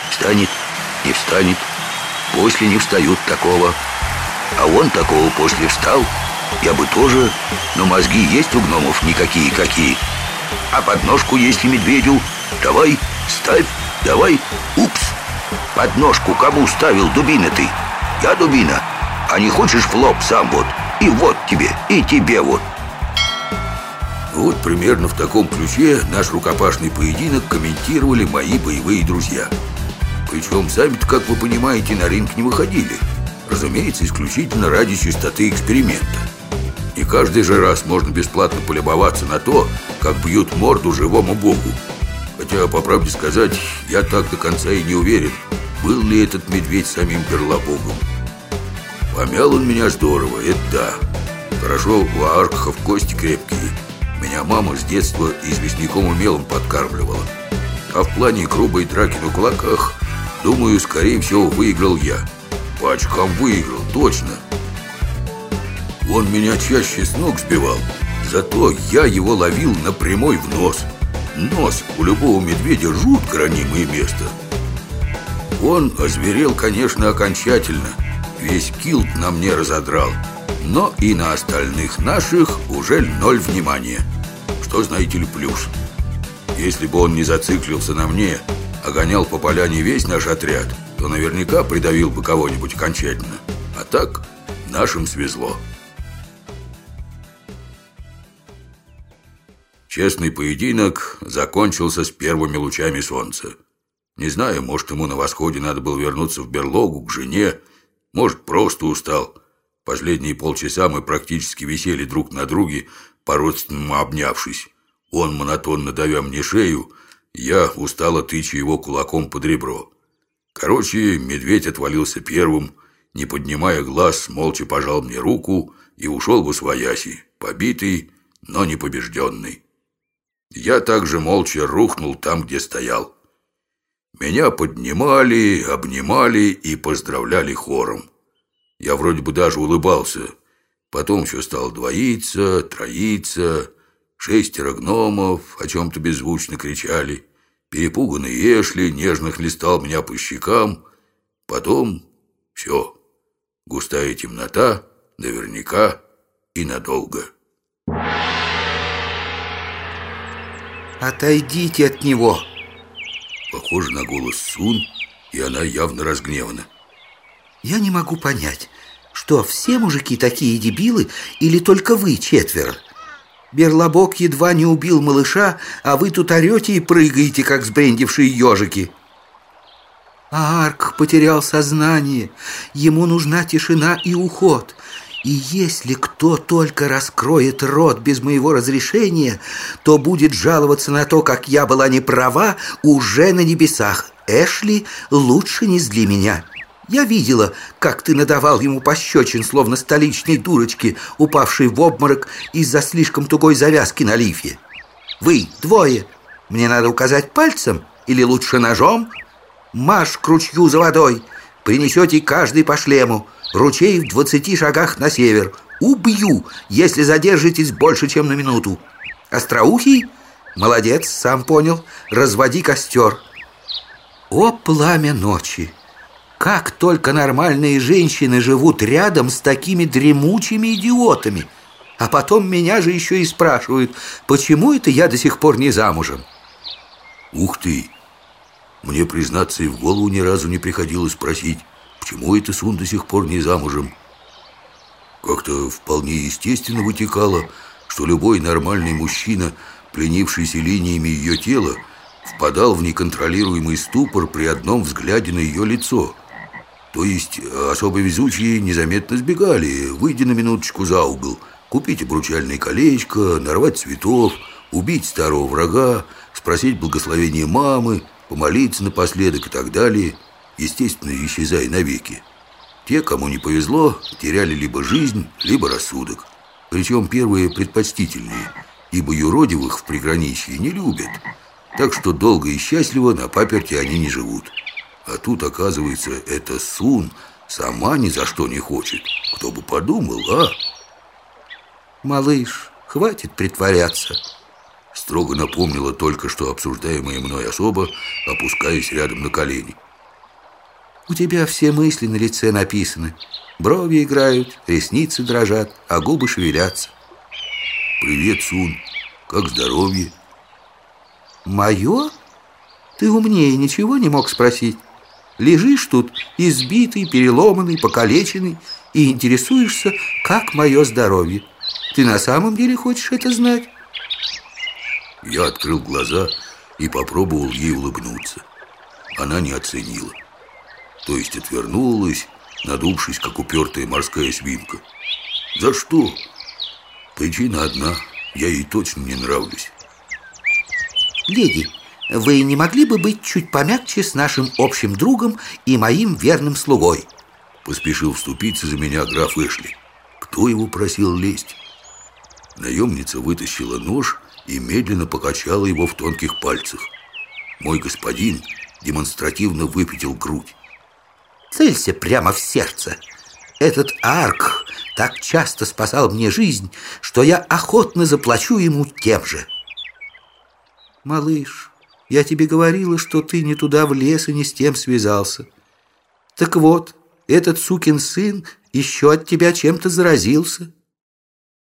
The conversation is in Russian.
Встанет, не встанет. После не встают такого. А он такого после встал. Я бы тоже. Но мозги есть у гномов никакие-какие. А подножку если медведю. Давай, ставь, давай. Упс. Подножку кому ставил, дубина ты? Я дубина. А не хочешь в лоб сам вот? И вот тебе, и тебе вот. Вот примерно в таком ключе наш рукопашный поединок комментировали мои боевые друзья. Причем сами-то, как вы понимаете, на ринг не выходили. Разумеется, исключительно ради чистоты эксперимента. Не каждый же раз можно бесплатно полюбоваться на то, как бьют морду живому богу. Хотя, по правде сказать, я так до конца и не уверен, был ли этот медведь самим Берлобогом. Помял он меня здорово, это да. Хорошо, у Ааркхов кости крепкие. Меня мама с детства известняком и мелом подкармливала. А в плане грубой драки на кулаках, думаю, скорее всего, выиграл я. По очкам выиграл, точно. Он меня чаще с ног сбивал, зато я его ловил напрямой в нос. Нос у любого медведя жутко ранимое место. Он озверел, конечно, окончательно. Весь килт на мне разодрал. Но и на остальных наших уже 0 внимания. Что, знаете ли, плюс. Если бы он не зациклился на мне, а гонял по поляне весь наш отряд, то наверняка придавил бы кого-нибудь окончательно. А так нашим свезло. Честный поединок закончился с первыми лучами солнца. Не знаю, может, ему на восходе надо было вернуться в берлогу к жене, может, просто устал. Последние полчаса мы практически висели друг на друге, по-родственному обнявшись. Он монотонно давя мне шею, я устало тыча его кулаком под ребро. Короче, медведь отвалился первым, не поднимая глаз, молча пожал мне руку и ушел восвояси, побитый, но не побежденный. Я также молча рухнул там, где стоял. Меня поднимали, обнимали и поздравляли хором. Я вроде бы даже улыбался. Потом все стало двоиться, троиться. 6 гномов о чем-то беззвучно кричали. Перепуганный Эшли нежно хлестал меня по щекам. Потом все. Густая темнота, наверняка и надолго. Отойдите от него. Похоже на голос Сун, и она явно разгневана. Я не могу понять, что все мужики такие дебилы или только вы 4? Берлобог едва не убил малыша, а вы тут орете и прыгаете, как сбрендившие ежики. Аарк потерял сознание. Ему нужна тишина и уход. И если кто только раскроет рот без моего разрешения, то будет жаловаться на то, как я была не права, уже на небесах. Эшли, лучше не зли меня. Я видела, как ты надавал ему пощечин, словно столичной дурочке, упавшей в обморок из-за слишком тугой завязки на лифе. Вы, 2, мне надо указать пальцем или лучше ножом? Марш к ручью за водой. Принесете каждый по шлему. Ручей в 20 шагах на север. Убью, если задержитесь больше, чем на минуту. Остроухий? Молодец, сам понял. Разводи костер. О, пламя ночи! Как только нормальные женщины живут рядом с такими дремучими идиотами. А потом меня же еще и спрашивают, почему это я до сих пор не замужем. Ух ты! Мне, признаться, и в голову ни разу не приходилось спросить, почему это Сун до сих пор не замужем. Как-то вполне естественно вытекало, что любой нормальный мужчина, пленившийся линиями ее тела, впадал в неконтролируемый ступор при одном взгляде на ее лицо. То есть особо везучие незаметно сбегали, выйдя на минуточку за угол, купить обручальное колечко, нарвать цветов, убить старого врага, спросить благословения мамы, помолиться напоследок и так далее, естественно, исчезая навеки. Те, кому не повезло, теряли либо жизнь, либо рассудок. Причем первые предпочтительнее, ибо юродивых в приграничье не любят. Так что долго и счастливо на паперти они не живут. А тут, оказывается, эта Сун сама ни за что не хочет. Кто бы подумал, а? Малыш, хватит притворяться. Строго напомнила только что обсуждаемая мной особа, опускаясь рядом на колени. У тебя все мысли на лице написаны. Брови играют, ресницы дрожат, а губы шевелятся. Привет, Сун. Как здоровье? Мое? Ты умнее ничего не мог спросить? Лежишь тут избитый, переломанный, покалеченный и интересуешься, как мое здоровье. Ты на самом деле хочешь это знать? Я открыл глаза и попробовал ей улыбнуться. Она не оценила. То есть отвернулась, надувшись, как упертая морская свинка. За что? Причина одна. Я ей точно не нравлюсь. Леди, вы не могли бы быть чуть помягче с нашим общим другом и моим верным слугой? Поспешил вступиться за меня граф Эшли. Кто его просил лезть? Наемница вытащила нож и медленно покачала его в тонких пальцах. Мой господин демонстративно выпятил грудь. Целься прямо в сердце. Этот Арк так часто спасал мне жизнь, что я охотно заплачу ему тем же. Малыш, я тебе говорила, что ты не туда влез и не с тем связался. Так вот, этот сукин сын еще от тебя чем-то заразился.